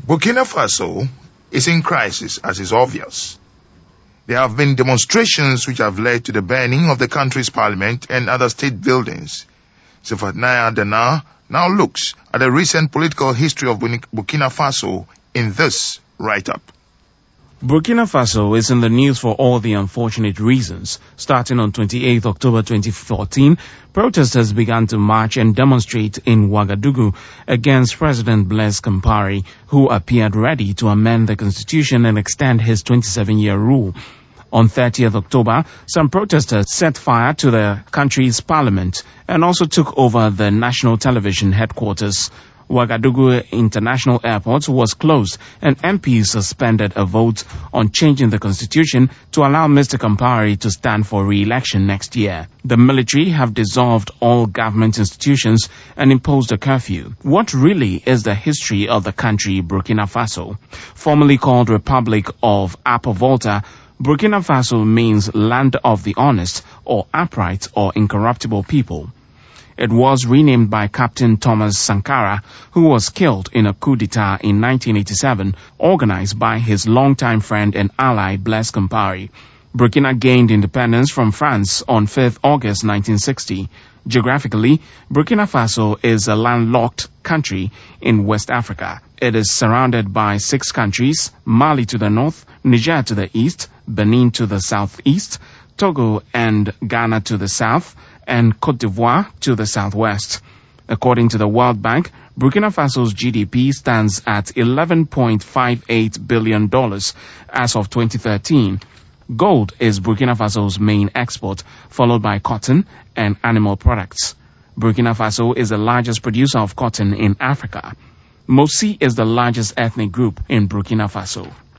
Burkina Faso is in crisis, as is obvious. There have been demonstrations which have led to the burning of the country's parliament and other state buildings. Sifatnaya Dana now looks at the recent political history of Burkina Faso in this write-up. Burkina Faso is in the news for all the unfortunate reasons. Starting on 28 October 2014, protesters began to march and demonstrate in Ouagadougou against President Blaise Compaoré, who appeared ready to amend the constitution and extend his 27-year rule. On 30th October, some protesters set fire to the country's parliament and also took over the national television headquarters. Ouagadougou International Airport was closed and MPs suspended a vote on changing the constitution to allow Mr. Compaoré to stand for re-election next year. The military have dissolved all government institutions and imposed a curfew. What really is the history of the country Burkina Faso? Formerly called Republic of Upper Volta, Burkina Faso means land of the honest or upright or incorruptible people. It was renamed by Captain Thomas Sankara, who was killed in a coup d'etat in 1987, organized by his longtime friend and ally Blaise Compaoré. Burkina gained independence from France on 5th August 1960. Geographically, Burkina Faso is a landlocked country in West Africa. It is surrounded by 6 countries: Mali to the north, Niger to the east, Benin to the southeast, Togo and Ghana to the south, and Côte d'Ivoire to the southwest. According to the World Bank, Burkina Faso's GDP stands at $11.58 billion as of 2013. Gold is Burkina Faso's main export, followed by cotton and animal products. Burkina Faso is the largest producer of cotton in Africa. Mosi is the largest ethnic group in Burkina Faso.